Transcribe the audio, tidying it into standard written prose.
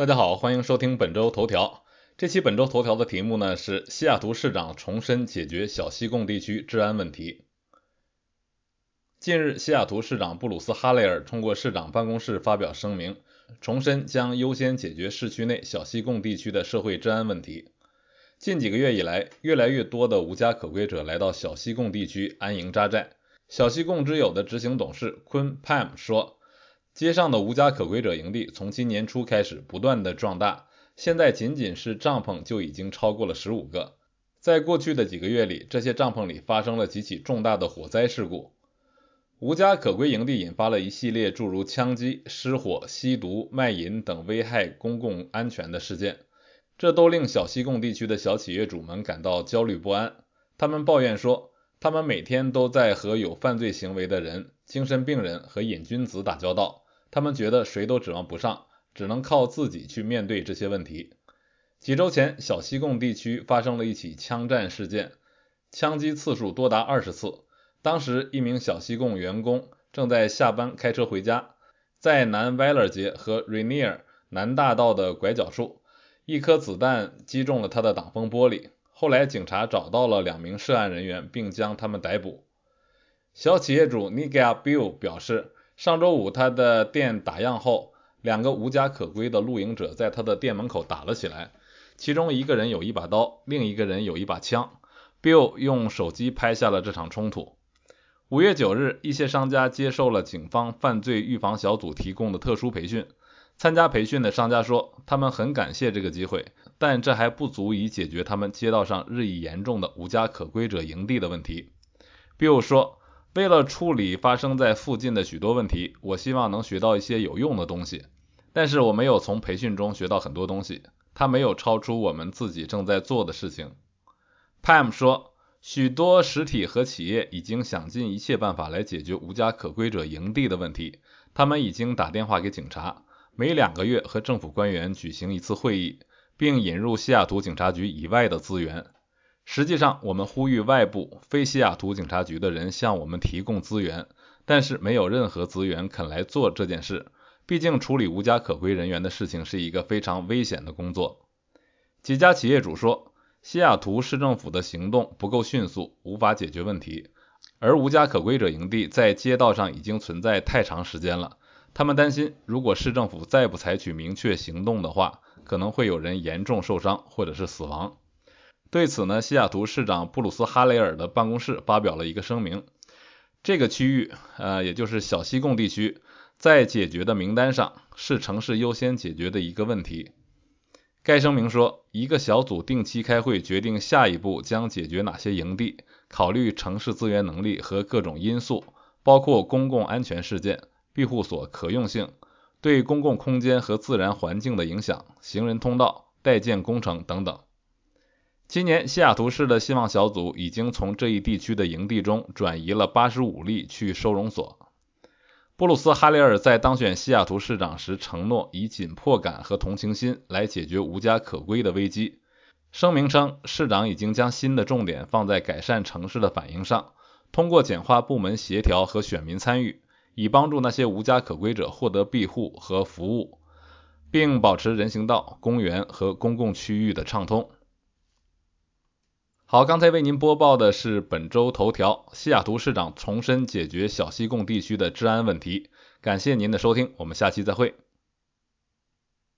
大家好，欢迎收听本周头条。这期本周头条的题目呢是西雅图市长重申解决小西贡地区治安问题。近日，西雅图市长布鲁斯·哈雷尔通过市长办公室发表声明，重申将优先解决市区内小西贡地区的社会治安问题。近几个月以来，越来越多的无家可归者来到小西贡地区安营扎寨。小西贡之友的执行董事昆 Pam 说，街上的无家可归者营地从今年初开始不断的壮大，现在仅仅是帐篷就已经超过了15个。在过去的几个月里，这些帐篷里发生了几起重大的火灾事故。无家可归营地引发了一系列诸如枪击、失火、吸毒、卖淫等危害公共安全的事件，这都令小西贡地区的小企业主们感到焦虑不安。他们抱怨说，他们每天都在和有犯罪行为的人、精神病人和瘾君子打交道，他们觉得谁都指望不上，只能靠自己去面对这些问题。几周前，小西贡地区发生了一起枪战事件，枪击次数多达20次。当时，一名小西贡员工正在下班开车回家，在南威勒街和 Rainier 南大道的拐角处，一颗子弹击中了他的挡风玻璃。后来，警察找到了2名涉案人员，并将他们逮捕。小企业主 Nigel Bill 表示，上周五他的店打烊后，2个无家可归的露营者在他的店门口打了起来，其中一个人有一把刀，另一个人有一把枪。Bill 用手机拍下了这场冲突。5月9日，一些商家接受了警方犯罪预防小组提供的特殊培训。参加培训的商家说，他们很感谢这个机会，但这还不足以解决他们街道上日益严重的无家可归者营地的问题。Bill 说，为了处理发生在附近的许多问题，我希望能学到一些有用的东西，但是我没有从培训中学到很多东西，它没有超出我们自己正在做的事情。Pam 说，许多实体和企业已经想尽一切办法来解决无家可归者营地的问题，他们已经打电话给警察，每2个月和政府官员举行一次会议，并引入西雅图警察局以外的资源。实际上，我们呼吁外部非西雅图警察局的人向我们提供资源，但是没有任何资源肯来做这件事，毕竟处理无家可归人员的事情是一个非常危险的工作。几家企业主说，西雅图市政府的行动不够迅速，无法解决问题，而无家可归者营地在街道上已经存在太长时间了。他们担心，如果市政府再不采取明确行动的话，可能会有人严重受伤或者是死亡。对此呢，西雅图市长布鲁斯·哈雷尔的办公室发表了一个声明，这个区域也就是小西贡地区，在解决的名单上是城市优先解决的一个问题。该声明说，一个小组定期开会决定下一步将解决哪些营地，考虑城市资源能力和各种因素，包括公共安全事件、庇护所可用性、对公共空间和自然环境的影响、行人通道、待建工程等等。今年，西雅图市的希望小组已经从这一地区的营地中转移了85例去收容所。布鲁斯·哈雷尔在当选西雅图市长时承诺以紧迫感和同情心来解决无家可归的危机。声明称，市长已经将新的重点放在改善城市的反应上，通过简化部门协调和选民参与，以帮助那些无家可归者获得庇护和服务，并保持人行道、公园和公共区域的畅通。好，刚才为您播报的是本周头条，西雅图市长重申解决小西贡地区的治安问题。感谢您的收听，我们下期再会。